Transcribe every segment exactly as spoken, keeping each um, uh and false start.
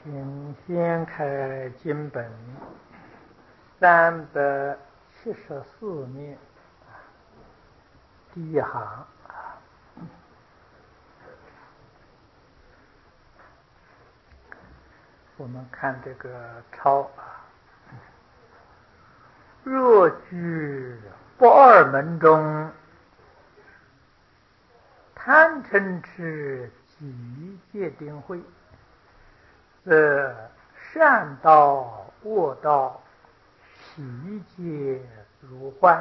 请先开经本三百七十四面第一行，我们看这个抄啊，若据不二门中，贪嗔痴即戒定慧，则善道恶道悉皆如幻，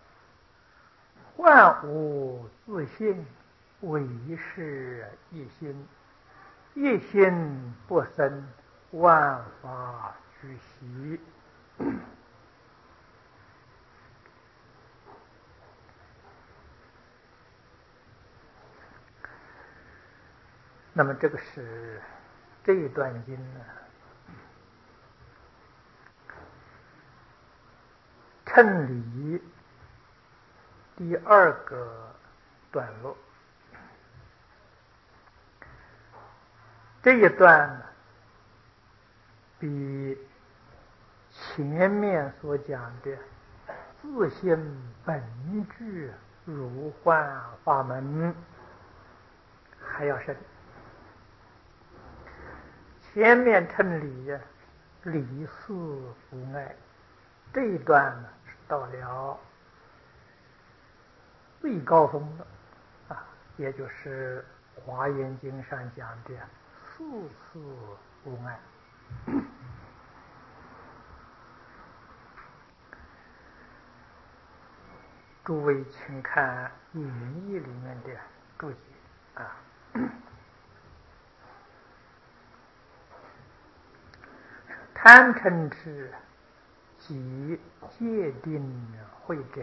幻无自性，唯是一心，一心不生，万法俱息。那么这个是这一段经呢，称理第二个段落。这一段呢，比前面所讲的自性本具如幻法门还要深。前面称理呀，理事无碍，这一段呢是到了最高峰的啊，也就是《华严经》上讲的四事无碍。诸位请看演义里面的注解啊。贪嗔痴即戒定慧者，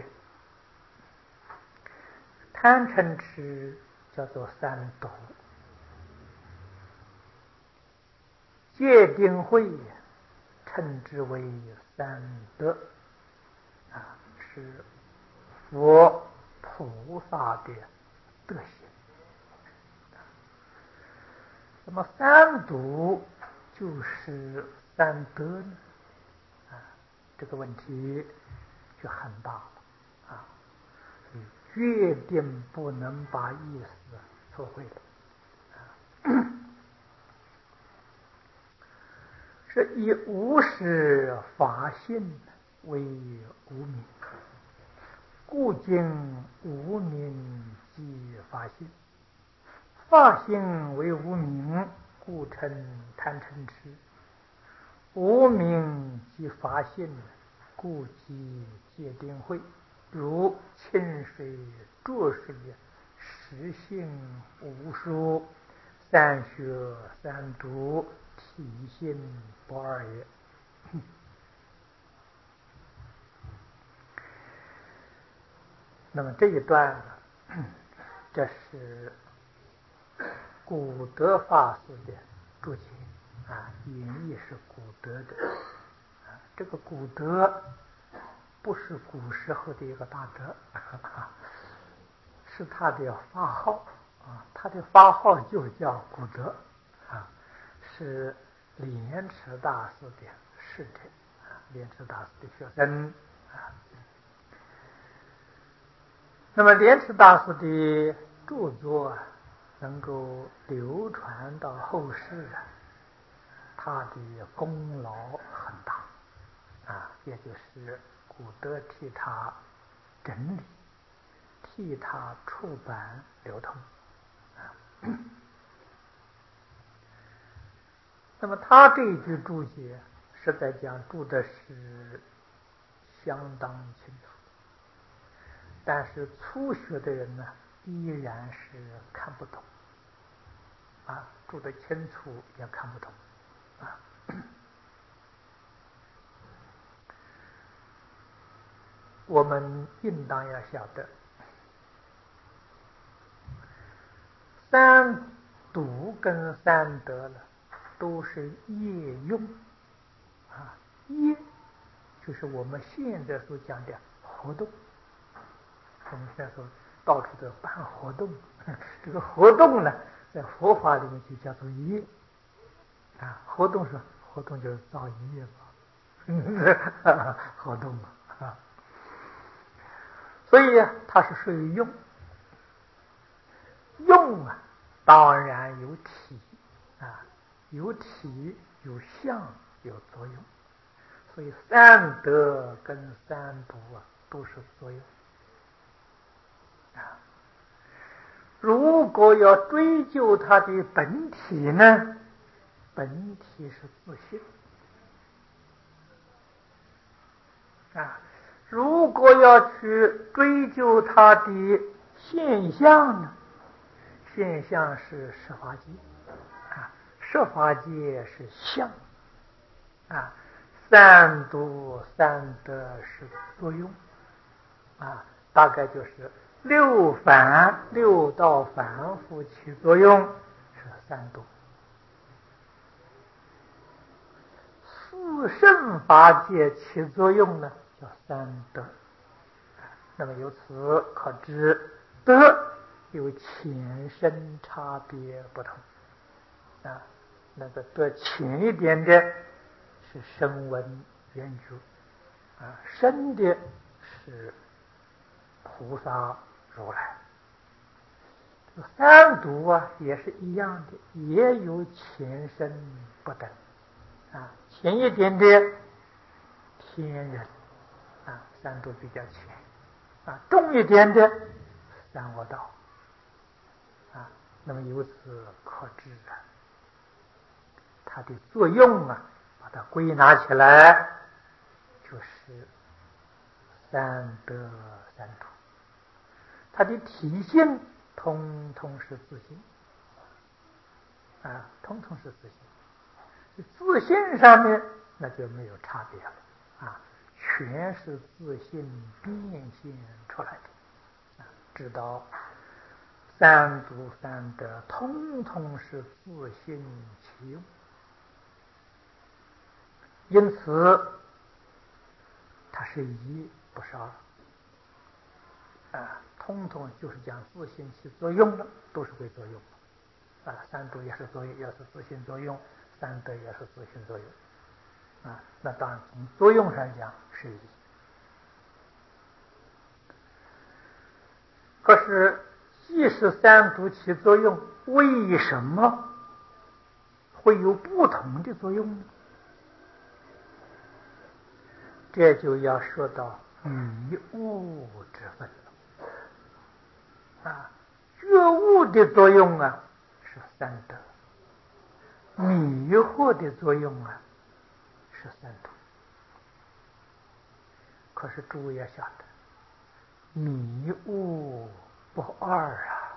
贪嗔痴叫做三毒，戒定慧称之为三德啊，是佛菩萨的德行。那么三毒就是三德呢？啊，这个问题就很大了啊！你决定不能把意思错会了啊！是以无始法性为无明，故今无明即法性，法性为无明，故称贪嗔痴。无明即法性，故即戒定慧。如清水浊水，实性无数，三学三毒，体性不二也。那么这一段呢，这是古德法师的注解啊，演义是古德的啊，这个古德不是古时候的一个大德，是他的法号啊，他的法号就叫古德啊，是莲池大师的师承啊，莲池大师的学生啊。那么莲池大师的著作啊，能够流传到后世啊，他的功劳很大啊，也就是古德替他整理，替他出版流通啊。那么他这一句注解，实在讲注的是相当清楚，但是初学的人呢，依然是看不懂啊，注得清楚也看不懂啊。我们应当要晓得，三毒跟三德了，都是业用啊，业就是我们现在所讲的活动。我们现在说到处都办活动，这个活动呢，在佛法里面就叫做业啊，活动是活动就是造业嘛，活动嘛啊，所以啊，它是属于用。用啊，当然有体啊，有体有相有作用，所以三德跟三毒啊都是作用啊。如果要追究它的本体呢，本体是自性啊。如果要去追究它的现象呢，现象是十法界啊，十法界是相啊，三毒三德是作用啊，大概就是六凡六道凡夫起作用是三毒，四圣法界起作用呢叫三德。那么由此可知，德有浅深差别不同啊。那个德浅一点的是声闻缘觉啊，深的是菩萨如来。三毒啊也是一样的，也有浅深不等啊。浅一点的天人啊，三毒比较浅啊，重一点的三恶道啊。那么由此可知啊，它的作用啊，把它归纳起来就是三德三毒。它的体性通通是自性啊，通通是自性。自性上面那就没有差别了啊，全是自性变现出来的啊。知道三毒三德通通是自性其用，因此它是一不是二啊，通通就是讲自性起作用的，都是归作用啊。三毒也是作用，也是自性作用；三德也是自性作用啊。那当然从作用上讲是一，可是既是三毒起作用，为什么会有不同的作用呢？这就要说到迷悟之分了啊。觉悟的作用啊是三德，迷惑的作用啊是三毒。可是诸位要晓得，迷悟不二啊。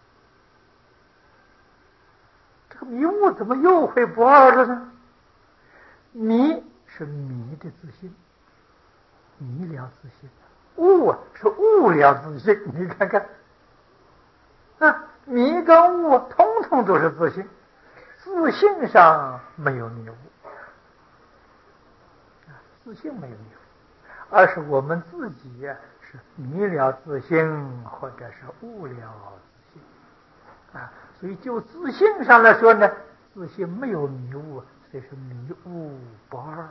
这个迷悟怎么又会不二了呢？迷是迷的自性，迷了自性；悟啊是悟了自性。你看看啊，迷跟悟通通都是自性，自性上没有迷悟啊，自性没有迷悟，而是我们自己是迷了自性，或者是悟了自性啊。所以就自性上来说呢，自性没有迷悟，所以是迷悟不二。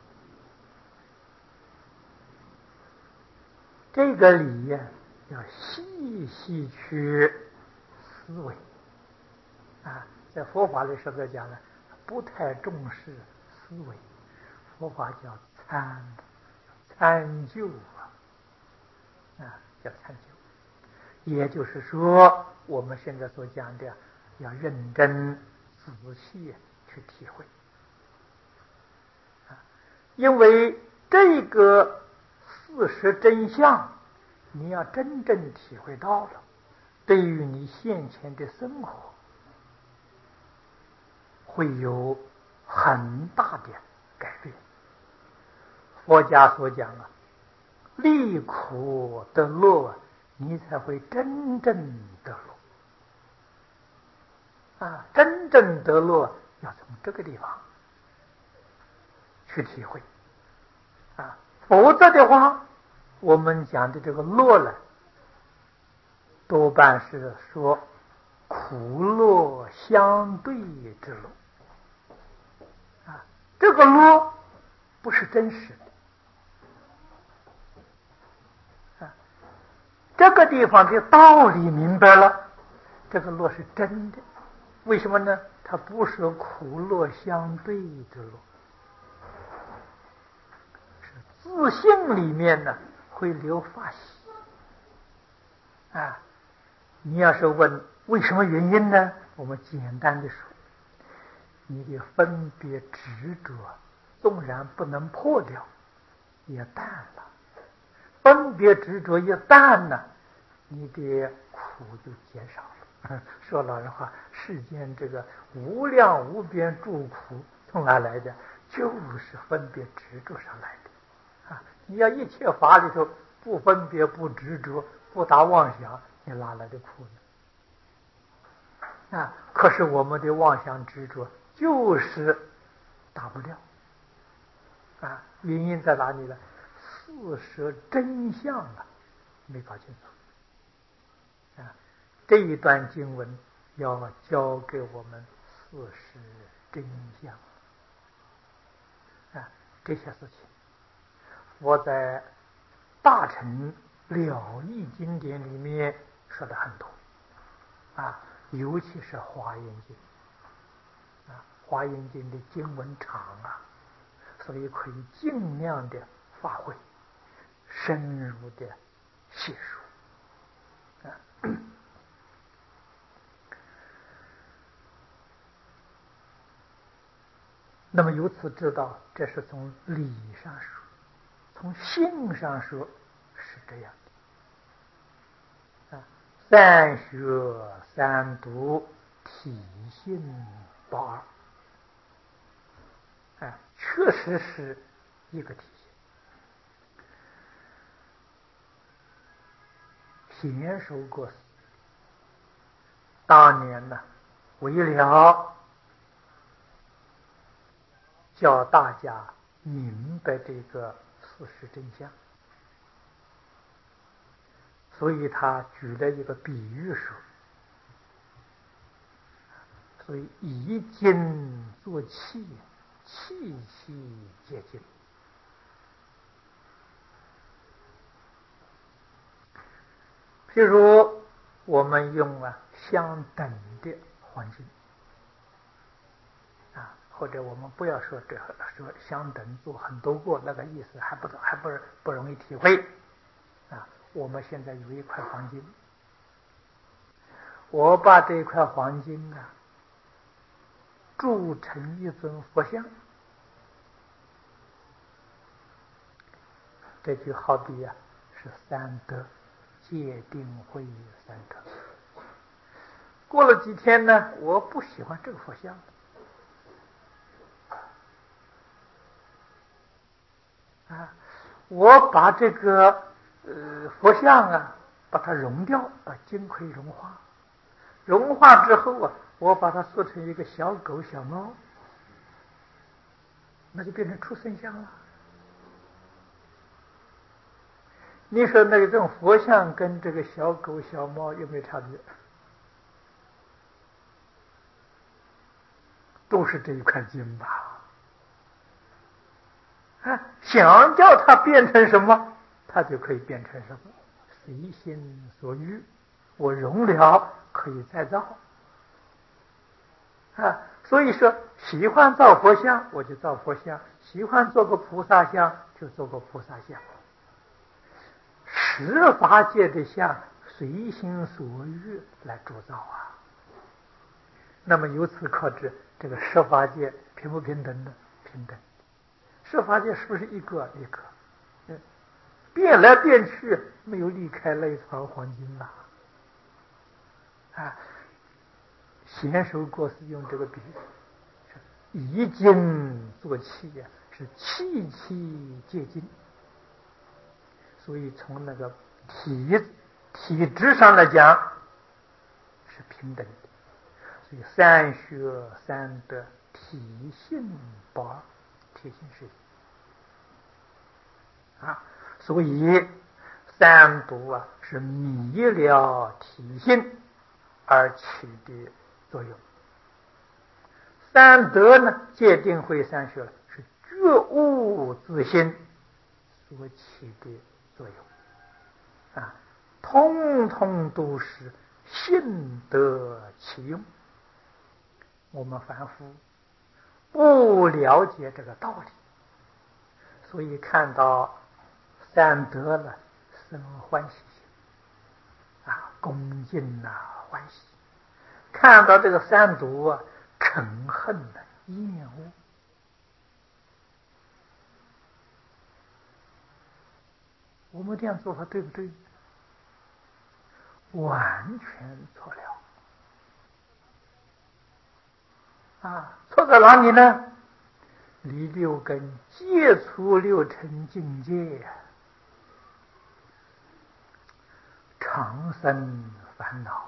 这个理呀，要细细去思维啊。在佛法里时候讲呢，不太重视思维，佛法叫参参究啊，啊叫参究。也就是说，我们现在所讲的，要认真仔细去体会啊，因为这个事实真相，你要真正体会到了，对于你现前的生活会有很大的改变。佛家所讲啊，离苦得乐，你才会真正得乐啊！真正得乐要从这个地方去体会啊，否则的话，我们讲的这个乐呢，多半是说苦乐相对之乐啊，这个落不是真实的啊。这个地方的道理明白了，这个落是真的。为什么呢？它不是苦乐相对之乐，是自性里面呢会留法喜啊。你要是问为什么原因呢？我们简单的说，你的分别执着纵然不能破掉，也淡了。分别执着一淡呢，你的苦就减少了。说老实话，世间这个无量无边诸苦从哪来的？就是分别执着上来的啊！你要一切法里头不分别不执着不打妄想，你哪来的苦呢？啊！可是我们的妄想执着就是打不掉啊！原因在哪里呢？事实真相啊，没搞清楚啊！这一段经文要教给我们事实真相啊！这些事情，我在大乘了义经典里面说的很多啊，尤其是华严经啊，华严经的经文长啊，所以可以尽量的发挥，深入的细说啊。那么由此知道，这是从理上说，从性上说是这样的啊。三学三读，体性不二，啊，确实是一个体性。贤首过世当年呢，为了叫大家明白这个事实真相，所以他举了一个比喻说，所以以金作器，器器皆金。譬如我们用啊相等的环境啊，或者我们不要说这说相等做很多个，那个意思还不还不不容易体会啊。我们现在有一块黄金，我把这块黄金啊铸成一尊佛像，这就好比啊是三德，戒定慧三德。过了几天呢，我不喜欢这个佛像啊，我把这个呃佛像啊把它融掉，把金盔融化，融化之后啊，我把它塑成一个小狗小猫，那就变成畜生像了。你说那个这种佛像跟这个小狗小猫有没有差别？都是这一块金吧？啊，想叫它变成什么，它就可以变成什么，随心所欲。我融了可以再造啊，所以说喜欢造佛像我就造佛像，喜欢做个菩萨像就做个菩萨像。十法界的像随心所欲来铸造啊。那么由此可知，这个十法界平不平等呢？平等。十法界是不是一个一个？嗯，变来变去，没有离开那一团黄金了啊！贤首过世用这个比喻，以金做器呀，是器器皆金。所以从那个体体质上来讲是平等的。所以三学三德，体性不二，体性是啊。所以三毒啊是迷了体性而起的作用， 三德呢，戒定慧三学是觉悟自心所起的作用啊，通通都是信得其用。我们凡夫不了解这个道理，所以看到三德了生欢喜心啊，恭敬啊，欢喜；看到这个三毒啊，嗔恨的厌恶。我们这样做法对不对？完全错了啊！错在哪里呢？离六根接触六尘境界，常生烦恼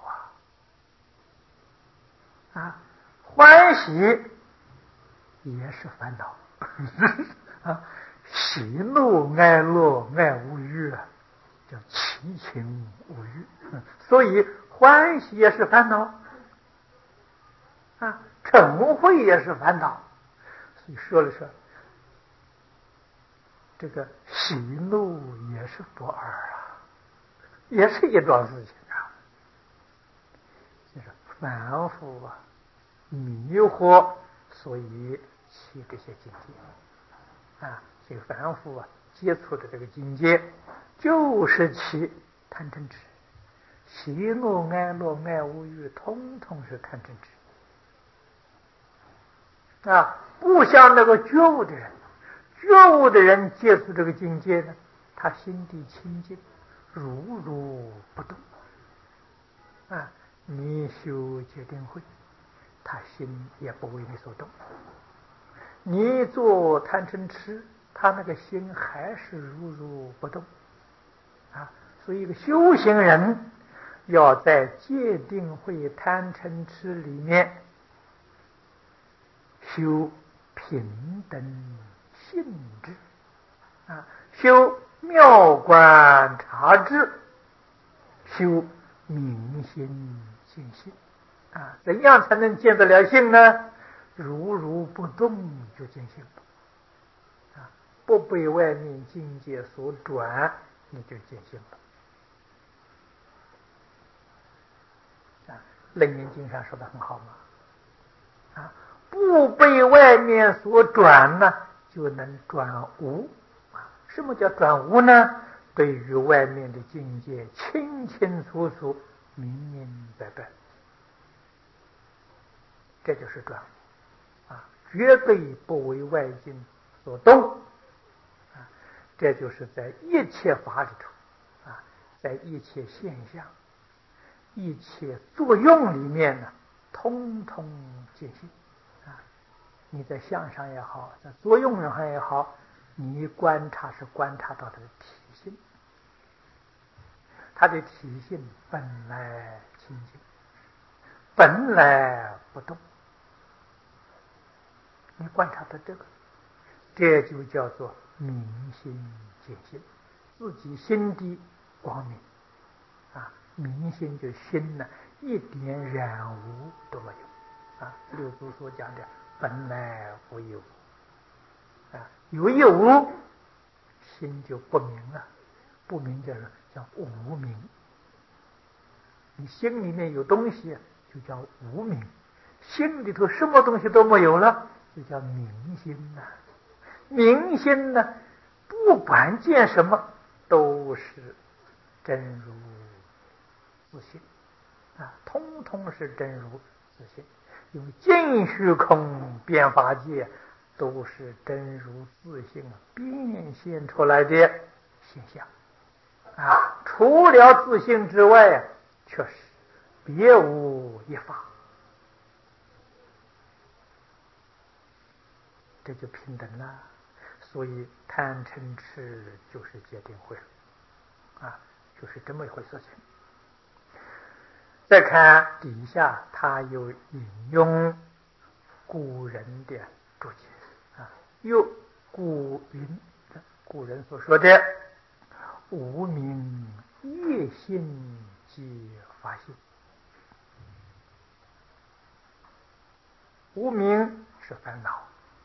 啊！啊，欢喜也是烦恼啊，喜怒哀乐爱无欲啊，叫七情五欲，所以欢喜也是烦恼啊，嗔恚也是烦恼。所以说了说，这个喜怒也是不二啊，也是一桩事情啊。就是凡夫啊，迷惑，所以起这些境界啊。所以凡夫啊，接触的这个境界，就是起贪嗔痴，喜怒哀乐爱无欲，通通是贪嗔痴啊。不像那个觉悟的人，觉悟的人接触这个境界呢，他心地清净，如如不动啊。你修戒定慧，他心也不为你所动；你做贪嗔痴，他那个心还是如如不动啊。所以一个修行人要在戒定慧贪嗔痴里面修平等性质啊，修妙观察智，修明心见性啊。怎样才能见得了性呢？如如不动就见性了啊，不被外面境界所转，你就见性了啊。楞严经上说的很好嘛啊，不被外面所转呢，就能转无啊。什么叫转无呢？对于外面的境界清清楚楚、明明白白，这就是转无啊，绝对不为外境所动啊。这就是在一切法里头啊，在一切现象、一切作用里面呢，通通见性啊。你在相上也好，在作用上也好，你观察是观察到它的体性，它的体性本来清净，本来不动，你观察到这个，这就叫做明心见性，自己心地光明啊。明心就心呢，一点染污都没有啊。六祖所讲的本来无一物啊，有一无，心就不明了，不明就是叫无明。你心里面有东西就叫无明，心里头什么东西都没有了，就叫明心呐、啊。明心呢，不管见什么都是真如自性啊，通通是真如自性。有尽虚空变法界，都是真如自性变现出来的现象啊。除了自性之外，确实别无一法，这就平等了。所以贪嗔痴就是戒定慧啊，就是这么一回事情。再看底下，他又引用古人的注解啊，又古云古人所说的无明业性即法性无明是烦恼。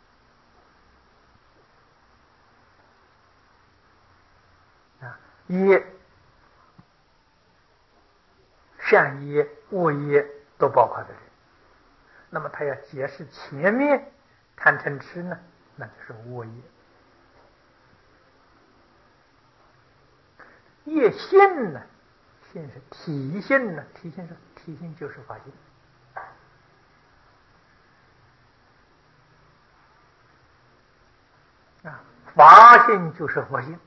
啊，业善业、恶业都包括在这里。那么他要解释前面贪嗔痴呢，那就是恶业。业性呢，性是体性呢，体性是体性就是法性。啊，法性就是佛性，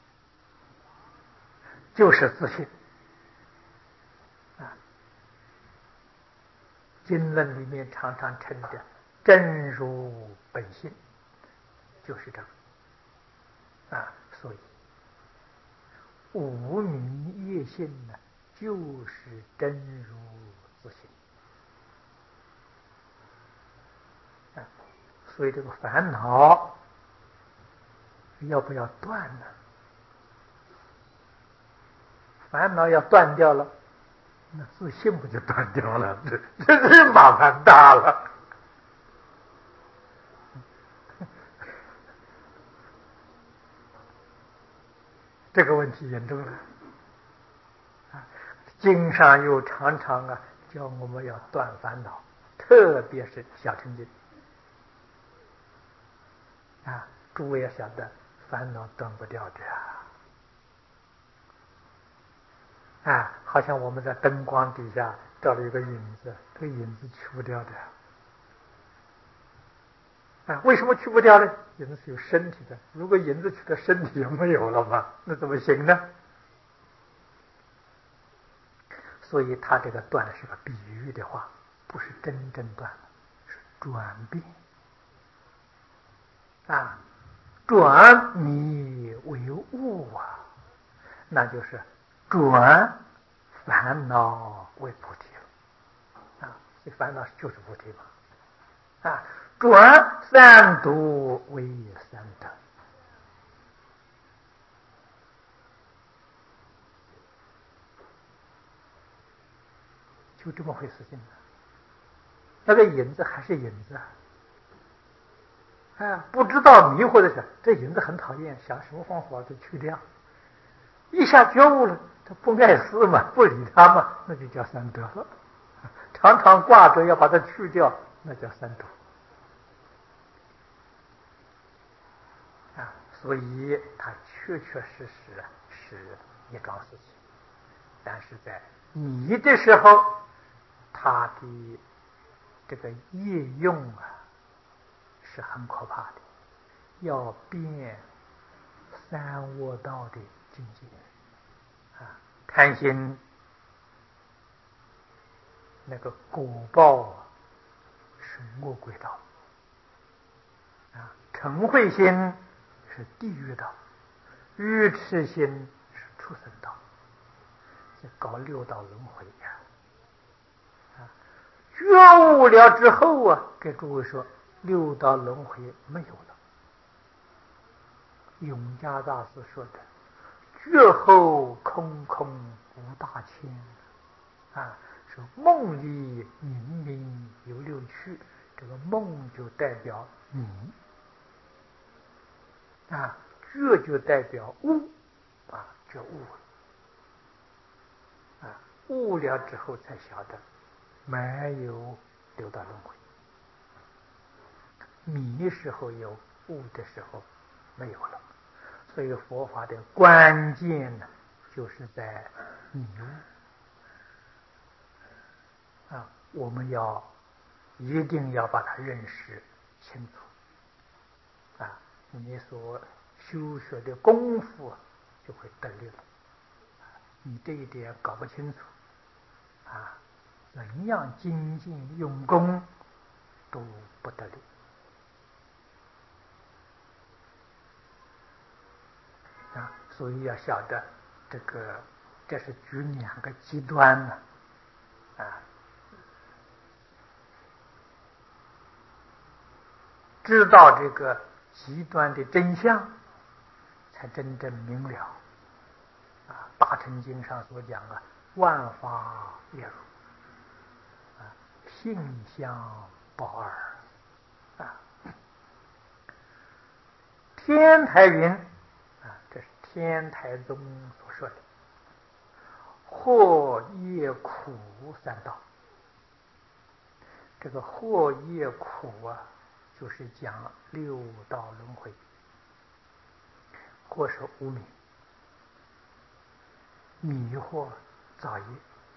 就是自性。啊，经论里面常常称的真如本性，就是这个。啊，所以无明业性呢，就是真如自性。啊，所以这个烦恼要不要断呢？烦恼要断掉了，那自信不就断掉了？这这这麻烦大了。这个问题严重了。啊，经上又常常啊教我们要断烦恼，特别是小乘经。啊，诸位要晓得，烦恼断不掉的啊！啊，好像我们在灯光底下照了一个影子，这个影子去不掉的。啊，为什么去不掉呢？影子是有身体的，如果影子去了，身体就没有了嘛，那怎么行呢？所以他这个断是个比喻的话，不是真正断，是转变。啊，转迷为悟啊，那就是转烦恼为菩提了。啊，这烦恼就是菩提嘛。啊，转三毒为三德。就这么回事情。那个影子还是影子啊！啊，不知道迷惑的时候，这影子很讨厌，想什么方法就去掉。一下觉悟了，他不碍事嘛，不理他嘛，那就叫三德了。常常挂着要把它去掉，那叫三毒。啊，所以它确确实实是一桩事情，但是在迷的时候，它的这个业用啊是很可怕的，要变三恶道的境界。啊，贪心那个果报啊是魔鬼道。啊，嗔恚心是地狱道，愚痴心是畜生道，这搞六道轮回呀！啊，觉悟了之后啊，给诸位说，六道轮回没有了。永嘉大师说的：“觉后空空无大千。”啊，说梦里明明有六趣，这个梦就代表你。啊，觉就代表悟，啊，觉悟了。啊，悟了之后才晓得没有六道轮回。迷时候有，悟的时候没有了。所以佛法的关键呢，就是在迷悟。啊，我们要一定要把它认识清楚。啊，你所修学的功夫就会得力了。你这一点搞不清楚，啊，怎样精进用功都不得力。啊，所以要晓得这个，这是举两个极端呢。啊，知道这个极端的真相，才真正明了。啊，大乘经上所讲啊，万法一如，啊，性相不二。 天台云啊，这是天台宗所说的祸业苦三道。这个祸业苦啊，就是讲六道轮回。祸是无明，迷惑造业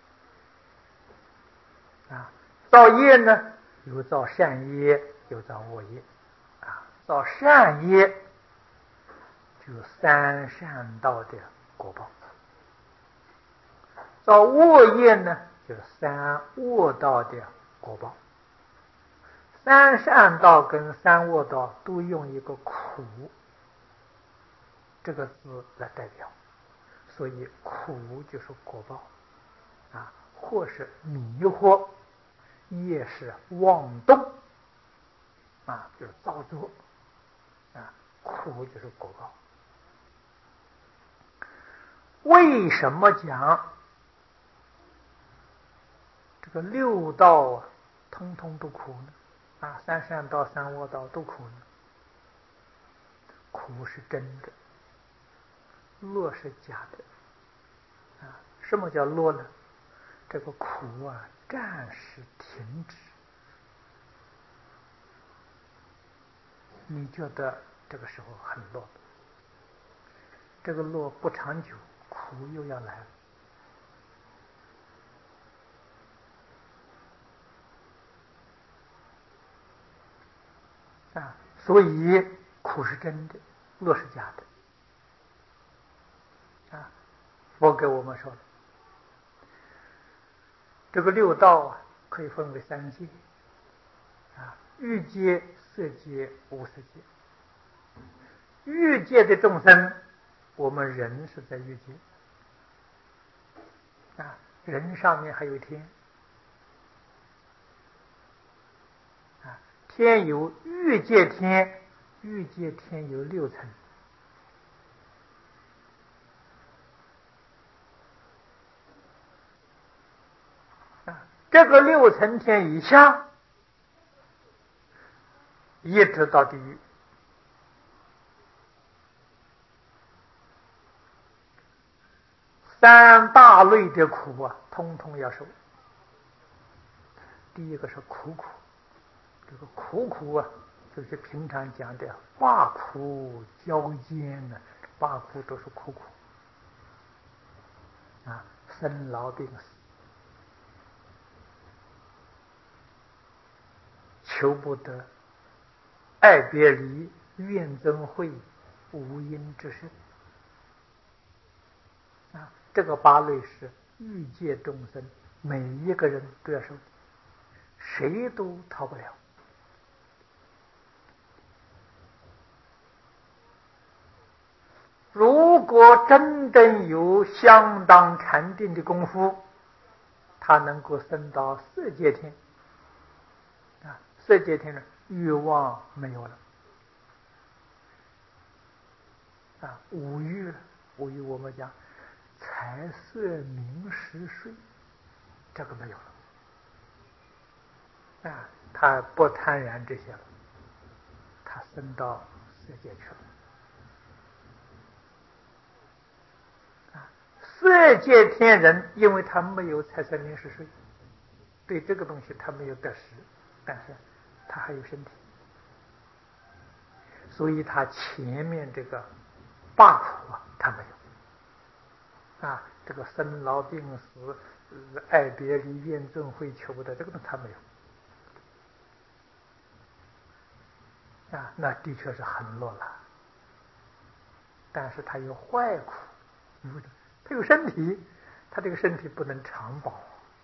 啊，造业呢有造善业，有造恶业啊。造善业就三善道的果报，造恶业呢就是三恶道的果报。三善道跟三恶道都用一个苦这个字来代表，所以苦就是果报啊，或是迷惑，业是妄动啊，就是造作啊，苦就是果报。为什么讲这个六道啊，通通都苦呢？啊，三善道、三恶道都苦呢？苦是真的，乐是假的啊。什么叫乐呢？这个苦啊，暂时停止，你觉得这个时候很乐，这个乐不长久，苦又要来了啊。所以苦是真的，乐是假的啊。佛给我们说的这个六道啊，可以分为三界啊：欲界、色界、无色界。欲界的众生，我们人是在欲界啊，人上面还有天啊，天有欲界天，欲界天有六层啊，这个六层天以下，一直到地狱。三大类的苦啊，通通要受。第一个是苦苦，这个苦苦啊，就是平常讲的八苦交煎呢，八苦都是苦苦啊，生老病死，求不得，爱别离，怨憎会，无因之事啊。这个八类是欲界众生每一个人都要受，谁都逃不了。如果真正有相当禅定的功夫，他能够升到色界天啊，色界天的欲望没有了啊，五欲，五欲我们讲财色名食睡，这个没有了啊，他不贪婪这些了，他升到色界去了。色界天人，因为他没有财色名食睡，对这个东西他没有得失，但是他还有身体，所以他前面这个八苦啊，他没有啊，这个生老病死、爱别离、怨憎会、求不得，这个他没有啊，那的确是很落了。但是他有坏苦，他有身体，他这个身体不能长保，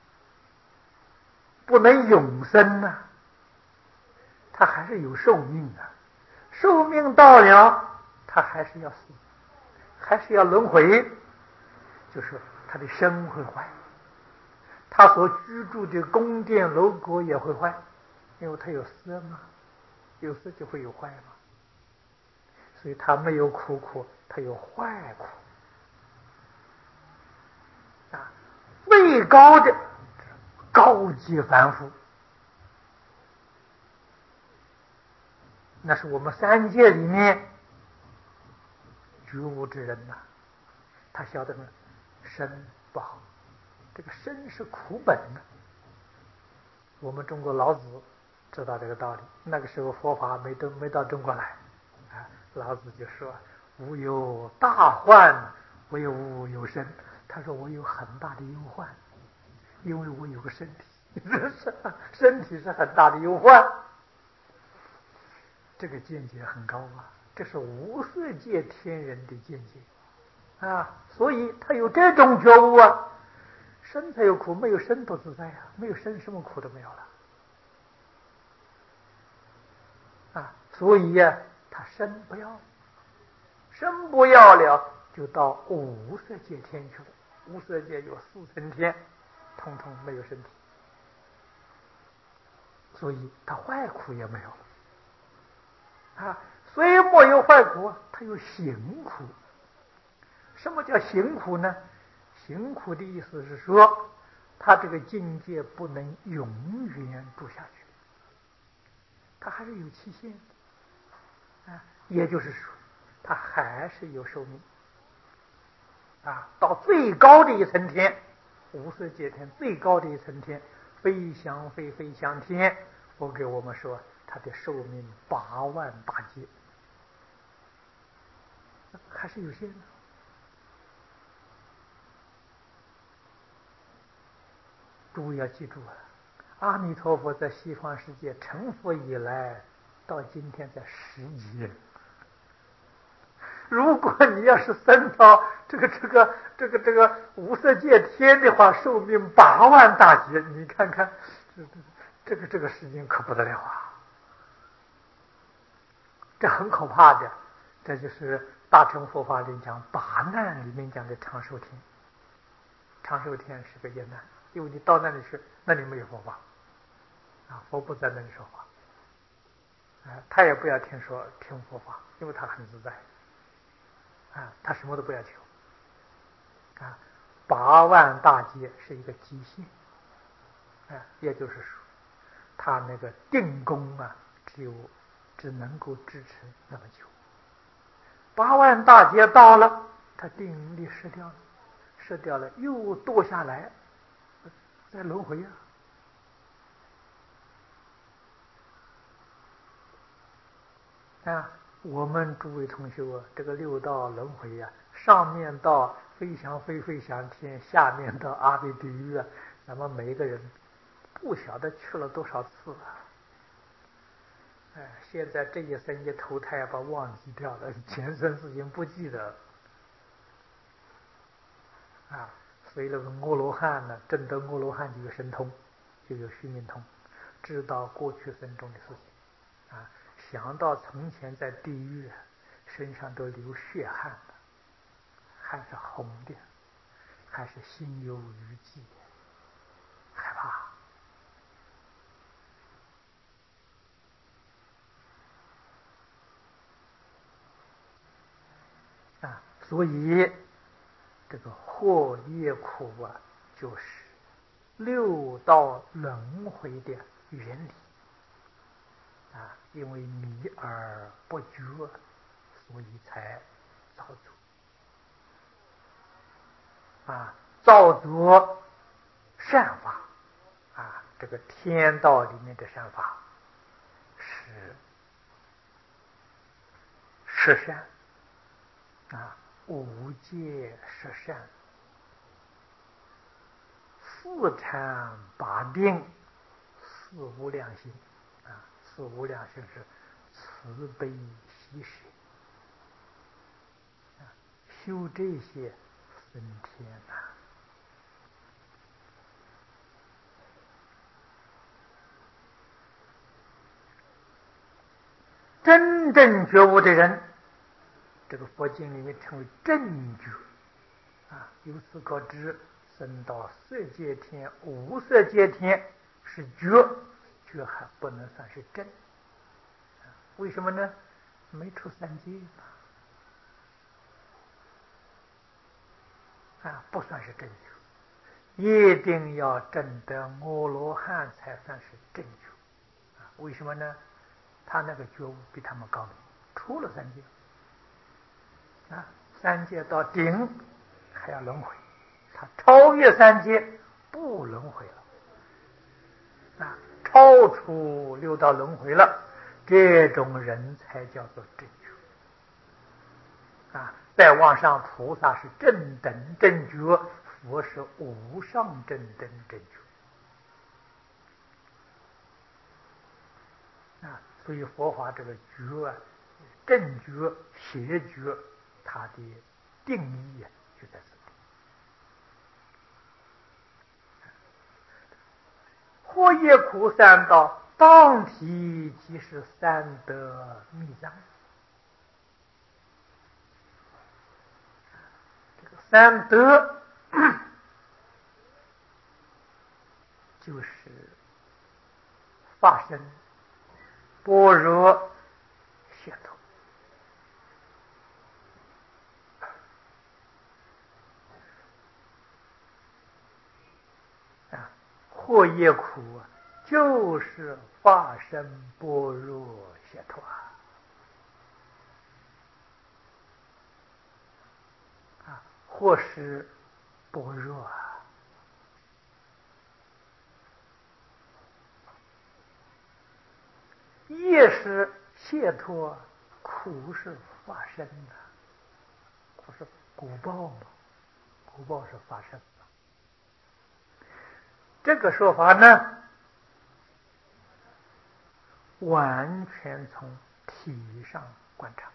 不能永生呐、啊，他还是有寿命啊，寿命到了，他还是要死，还是要轮回，就是他的身会坏，他所居住的宫殿楼阁也会坏，因为他有色嘛，有色就会有坏嘛，所以他没有苦苦，他有坏苦啊。最高的高级凡夫，那是我们三界里面觉悟之人呐、啊，他晓得呢，身不好，这个身是苦本呢。我们中国老子知道这个道理，那个时候佛法没到没到中国来，啊，老子就说：“吾有大患，唯吾有身。”他说我有很大的忧患，因为我有个身体，身体是很大的忧患。这个见解很高啊，这是无色界天人的见解啊，所以他有这种觉悟啊。身才有苦，没有身不自在啊，没有身什么苦都没有了啊，所以呀、啊，他身不要，身不要了，就到无色界天去了。无色界有四层天，通通没有身体，所以他坏苦也没有了啊。虽没有坏苦，他有行苦。什么叫行苦呢？行苦的意思是说，他这个境界不能永远住下去，他还是有期限啊。也就是说，他还是有寿命啊。到最高的一层天，无色界天最高的一层天，飞翔飞飞翔天，我给我们说，他的寿命八万大劫，还是有限的。诸位要记住啊，阿弥陀佛在西方世界成佛以来，到今天才十劫。如果你要是升到这个这个这个这个无色界天的话，寿命八万大劫，你看看，这这个这个事情可不得了啊！这很可怕的，这就是大乘佛法里讲八难里面讲的长寿天。长寿天是个劫难，因为你到那里去，那里没有佛法啊，佛不在那里说法啊，他也不要听说听佛法，因为他很自在啊，他什么都不要求啊。八万大劫是一个极限啊，也就是说，他那个定功啊，只有只能够支持那么久。八万大劫到了，他定力失掉了。失掉了，又堕下来，再轮回啊！啊，我们诸位同学啊，这个六道轮回啊，上面到飞翔飞飞翔天，下面到阿鼻地狱啊，咱们每一个人不晓得去了多少次啊！哎，现在这一生一投胎把忘记掉了，前生事情不记得啊。所以那个阿罗汉呢，证得阿罗汉就有神通，就有须弥通，知道过去生中的事情啊。想到从前在地狱，身上都流血汗了，汗是红的，还是心有余悸，害怕啊。所以这个祸业苦啊，就是六道轮回的原理啊。因为迷而不觉，所以才造作啊，造作善法啊。这个天道里面的善法是十善啊，五戒十善，四禅八定，四无量心啊。四无量心是慈悲喜舍啊，修这些升天呐、啊。真正觉悟的人，这个佛经里面称为正觉啊。由此可知，升到色界天、无色界天是觉，觉还不能算是正。为什么呢？没出三界啊，不算是正觉。一定要证得阿罗汉才算是正觉啊。为什么呢？他那个觉悟比他们高明，出了三界啊，三界到顶还要轮回，他超越三界不轮回了，啊，超出六道轮回了，这种人才叫做正觉。啊，再往上，菩萨是正等正觉，佛是无上正等正觉。啊，所以佛法这个觉啊，正觉、邪觉，它的定义啊就在这里。或业苦三道，当体即是三德密藏。这个三德就是法身、般若、解脱。啊，或业苦啊，就是法身、般若、解脱啊。啊，或是般若啊，业是解脱，苦是法身的，苦是果报嘛，果报是法身嘛。这个说法呢，完全从体上观察，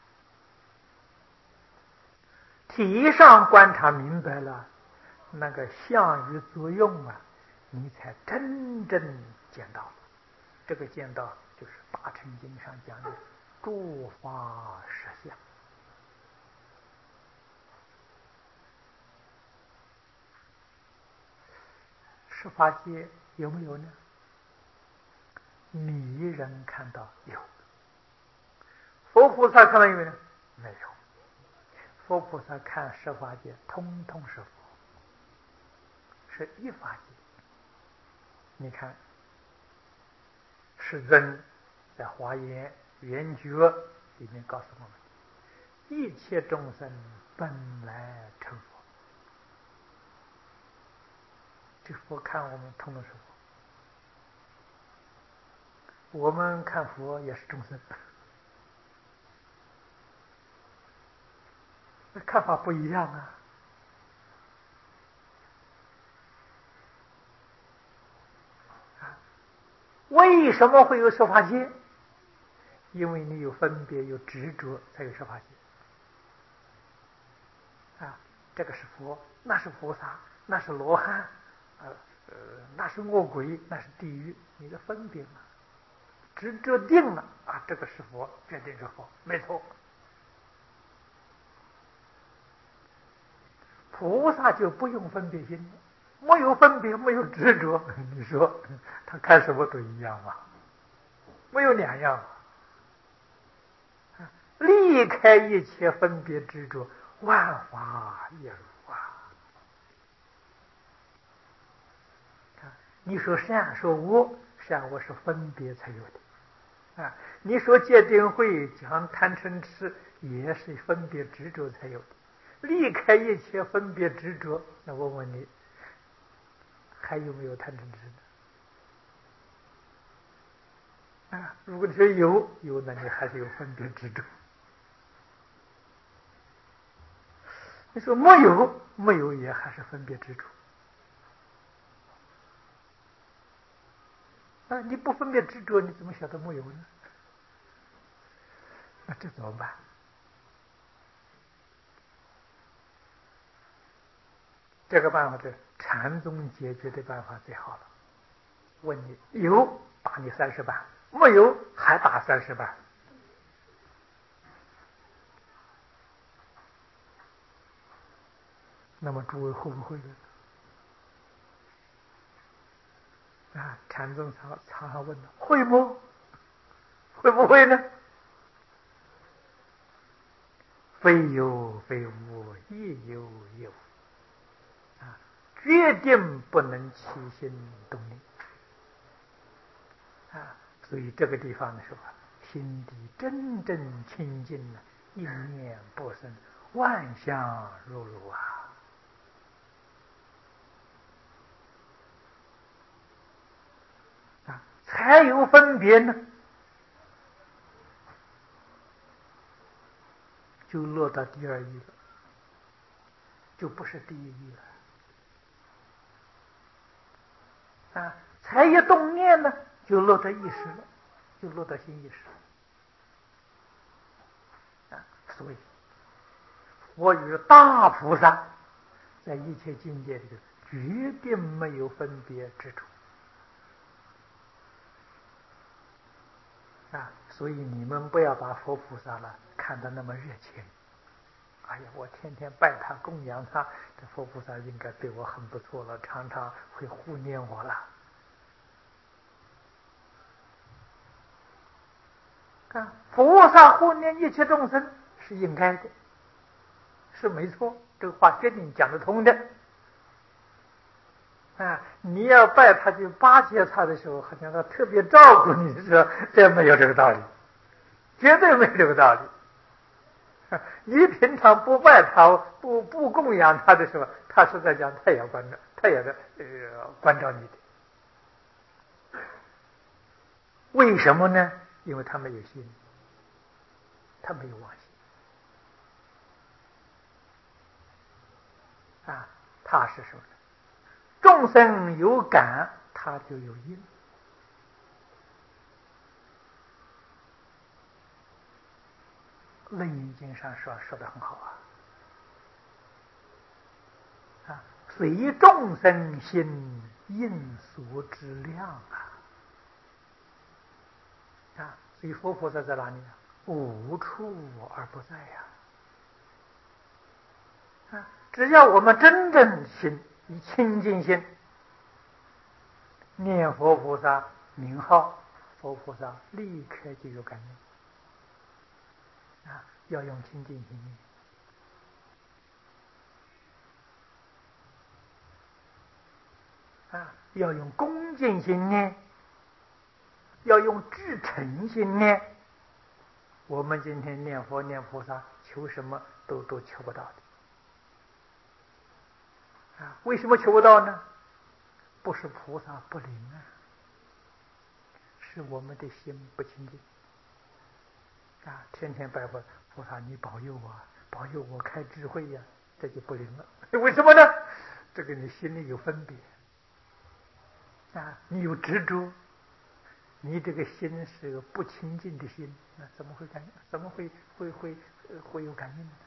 体上观察明白了，那个相与作用啊，你才真正见到了。这个见到就是大乘经上讲的诸法实相。十法界有没有呢？你人看到有，佛菩萨看到有没有呢？没有。佛菩萨看十法界通通是佛，是一法界。你看世尊在华严圆觉里面告诉我们，一切众生本来成佛。这佛看我们通通是佛，我们看佛也是众生，看法不一样啊。为什么会有十法界？因为你有分别，有执着，才有十法界。啊，这个是佛，那是菩萨，那是罗汉，呃呃，那是恶鬼，那是地狱。你的分别嘛，执着定了啊，这个是佛，决定是佛，没错。菩萨就不用分别心，没有分别，没有执着，你说他看什么都一样嘛，没有两样。离开一切分别执着，万法亦如啊。你说善说恶，善恶是分别才有的啊。你说戒定慧讲贪嗔痴，也是分别执着才有的。离开一切分别执着，那我问你，还有没有贪嗔痴呢？啊，如果你说有有，那你还是有分别执着。你说没有，没有也还是分别执着。啊，你不分别执着，你怎么晓得没有呢？那这怎么办？这个办法是禅宗解决的办法最好了。问你有，打你三十板；没有，还打三十板。那么诸位会不会呢？啊，禅宗常常常问的，会不？会不会呢？非有非无，亦有亦无。啊，决定不能起心动念。啊，所以这个地方的时候，心地真正清净了，一念不生， 万象如如啊！啊，才有分别呢，就落到第二义了，就不是第一义了。啊，才一动念呢，就落到意识了，就落到心意识。啊，所以佛与大菩萨在一切境界里头，绝对没有分别之处。啊，所以你们不要把佛菩萨了看得那么热情。哎呀，我天天拜他供养他，这佛菩萨应该对我很不错了，常常会护念我了。看，菩萨护念一切众生是应该的，是没错，这个话绝对讲得通的。啊，你要拜他去巴结他的时候，好像他特别照顾你，说这没有这个道理，绝对没有这个道理。你平常不拜他、不不供养他的时候，他是在讲，他也要关照，他也在呃关照你的。为什么呢？因为他没有心，他没有妄心啊。他是什么呢？众生有感，他就有因。《楞严经》上说说的很好啊，啊，随众生心，应所知量啊，啊，所以佛菩萨在哪里啊？无处而不在呀，啊，啊，只要我们真正心以清净心念佛菩萨名号，佛菩萨立刻就有感应啊，要用清净心念。啊，要用恭敬心念，要用至诚心念。我们今天念佛念菩萨，求什么都都求不到的。啊，为什么求不到呢？不是菩萨不灵啊，是我们的心不清净。啊，天天拜佛，菩萨你保佑我，保佑我开智慧呀，这就不灵了。为什么呢？这个你心里有分别。啊，你有执着，你这个心是个不清净的心，那怎么会感？怎么会会会会有感应呢？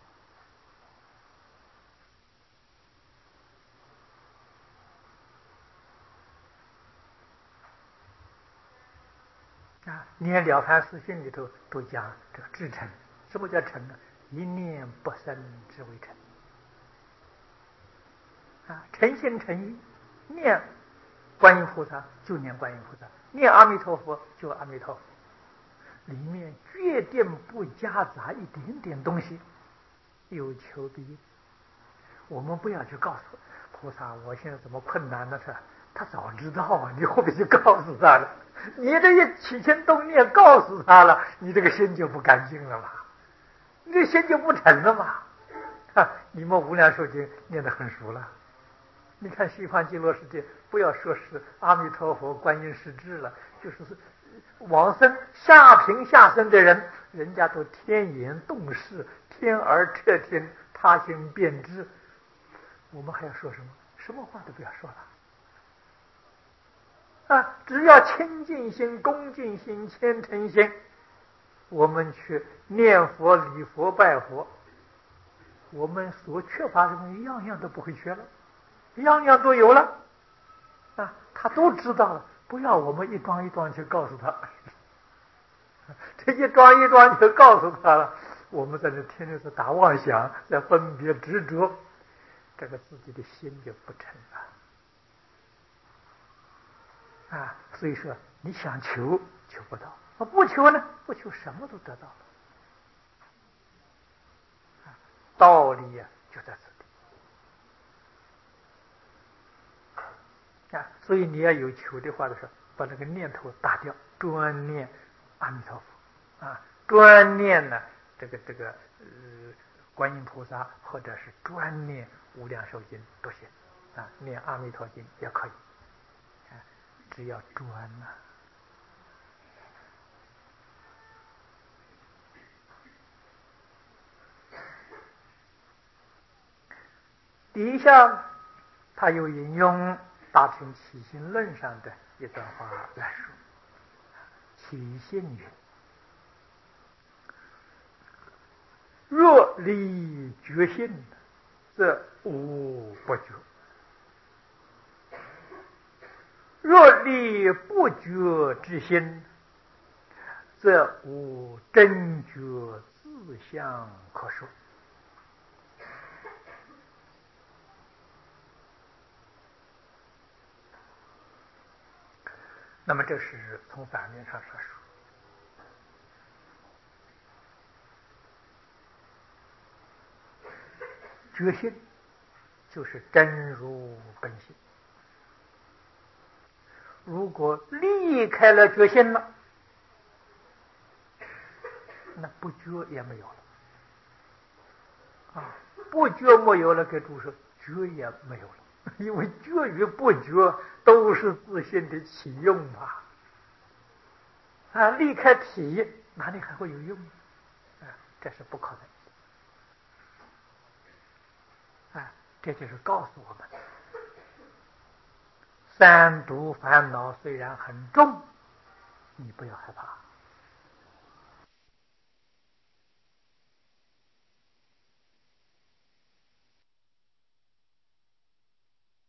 啊，念了凡四训里头都讲这个至诚。什么叫诚呢？一念不生之为诚。啊，诚心诚意念观音菩萨就念观音菩萨，念阿弥陀佛就阿弥陀佛，里面决定不夹杂一点点东西，有求必应。我们不要去告诉菩萨我现在怎么困难呢？他他早知道啊，你何必去告诉他了？你这一起心动念告诉他了，你这个心就不干净了嘛，你这心就不成了嘛。啊，你们无量寿经念得很熟了，你看西方极乐世界，不要说是阿弥陀佛观音实质了，就是往生下品下生的人，人家都天眼洞视，天耳彻听，他心便知。我们还要说什么？什么话都不要说了啊！只要清净心、恭敬心、虔诚心，我们去念佛、礼佛、拜佛，我们所缺乏的东西样样都不会缺了，样样都有了啊！他都知道了，不要我们一桩一桩去告诉他，这一桩一桩去告诉他了，我们在这天天是打妄想，在分别执着，这个自己的心就不成了啊！所以说，你想求求不到，不求呢？不求什么都得到了。道理呀、啊，就在此地啊！所以你要有求的话的时候，把那个念头打掉，专念阿弥陀佛啊，专念呢这个这个呃观音菩萨或者是专念无量寿经都行啊，念阿弥陀经也可以啊，只要专呐、啊。底下他又引用《大乘起信论》上的一段话来说：起信云，若离觉性，则无不觉；若离不觉之心，则无真觉自相可说。那么这是从反面上说说，觉性就是真如本性。如果离开了觉性了，那不觉也没有了啊！不觉没有了，给注释觉也没有了。因为觉与不觉都是自性的起用嘛，啊，离开体哪里还会有用啊？这是不可能啊！这就是告诉我们，三毒烦恼虽然很重，你不要害怕。